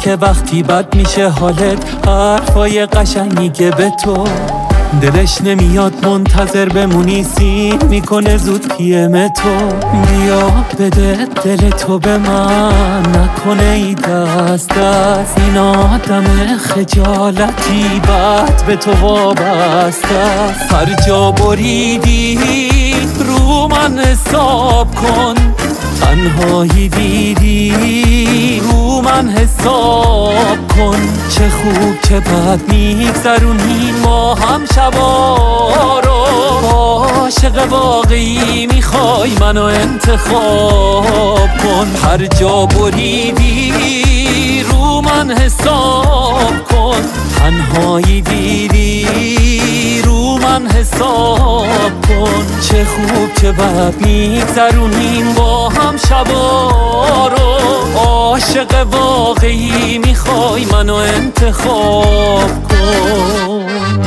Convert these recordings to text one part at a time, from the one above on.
که وقتی بد میشه حالت حرفای قشنگی که به تو دلش نمیاد منتظر بمونی، سین میکنه زود پیم تو. بیا بده دل تو به من، نکنه ای دست دست، این آدم خجالتی بد به تو وابسته است. هر جا بریدی رو من حساب کن، تنهایی دیدی رو من حساب کن. چه خوب چه بد میگذرونیم ما هم شبا رو، عاشق واقعی میخوای منو انتخاب کن. هر جا بریدی رو من حساب کن، تنهایی دیدی رو من حساب کن. چه خوب چه بد میگذرونیم با هم شبا رو، عاشق واقعی میخوای منو انتخاب کن.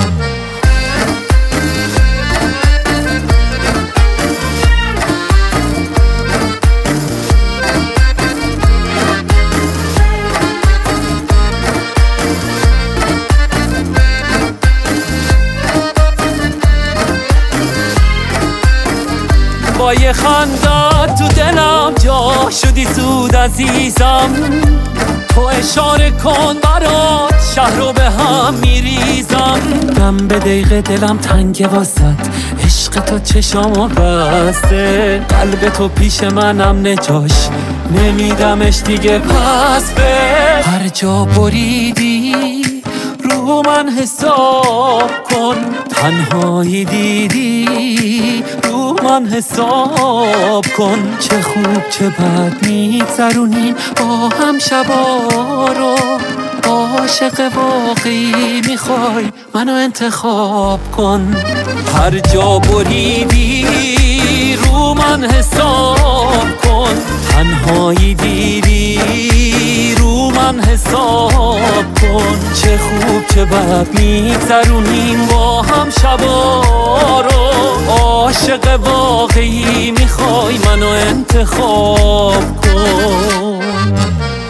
با یه خندت تو دلم جا شدی زود عزیزم، تو اشاره کن برات شهر رو به هم میریزم. دم به دقیقه دلم تنگه واسط، عشق تو چشامو بسته، قلب تو پیش منم نجاش نمیدمش دیگه پس به. هر جا بریدی رو من حساب کن، تنهایی دیدی رو من حساب کن. چه خوب چه بد میگذرونیم با هم شبا رو، عاشق واقعی میخوای منو انتخاب کن. هر جا بریدی رو من حساب کن، تنهایی دیدی رو من حساب کن. چه خوب چه بد میگذرونیم با هم شبا رو، عاشق واقعی میخوای منو انتخاب کن.